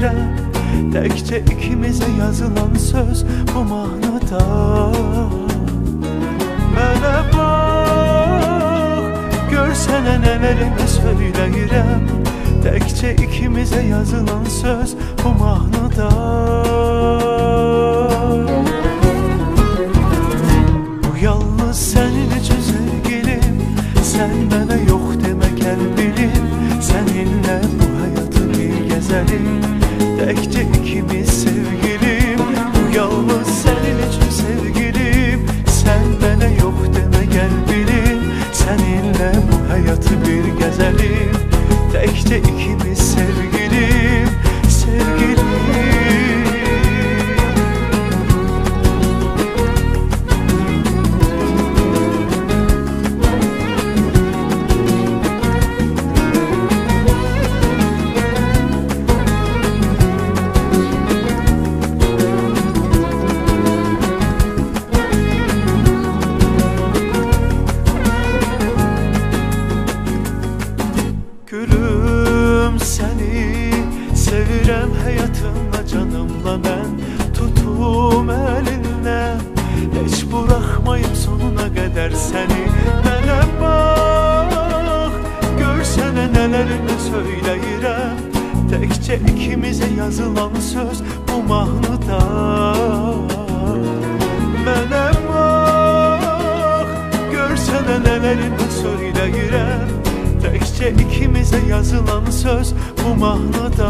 söyləyirim. Təkcə ikimizə yazılan söz bu mahnıda. Mənə bax, görsənə nələrimi söyləyirəm. Təkcə ikimizə yazılan söz bu mahnıda. Bu yalnız sənin üçün sevgilim, sən mənə yox demə gəl bilim. Səninlə bu həyatı bir gəzəlim, təkcə ikimiz sevgilim. Bu yalnız sənin üçün sevgilim, sən mənə yox demə gəl bilim. Səninlə bu həyatı bir gəzəlim, təkcə ikimiz sevgilim, sevgilim. Gülüm səni sevirəm həyatımla, canımla mən tutum əlindən. Heç buraxmayım sonuna qədər səni. Mənə bax, görsənə nələrimi söyləyirəm. Təkcə ikimizə yazılan söz bu mahnıda. Mənə bax, görsənə nələrimi söyləyirəm. Təkcə ikimizə yazılan söz bu mahnıda.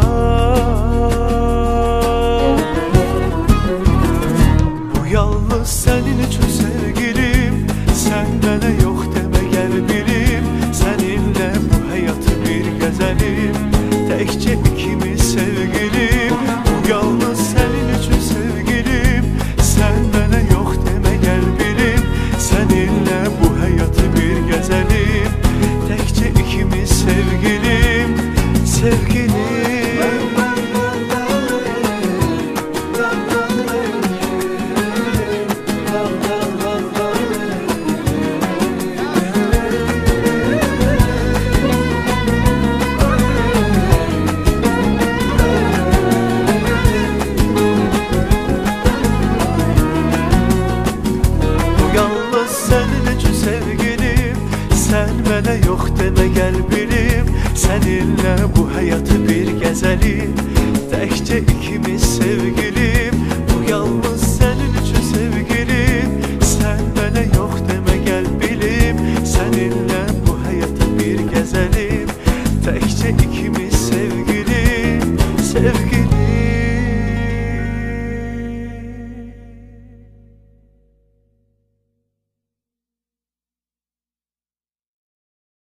Bu yalnız sənin üçün sevgilim, sən mənə yox demə gəl bilim. Səninlə bu həyatı bir gəzəlim, təkcə ikimiz sevgilim. Bu yalnız sənin üçün sevgilim, sən mənə yox demə gəl bilim. Səninlə bu həyatı bir gəzəlim, təkcə ikimiz sevgilim, sevgilim. Bu yalnız sənin üçün sevgilim, sən mənə yox demə gəl bilim. Səninlə bu həyatı bir gəzəlim, təkcə ikimiz sevgilim.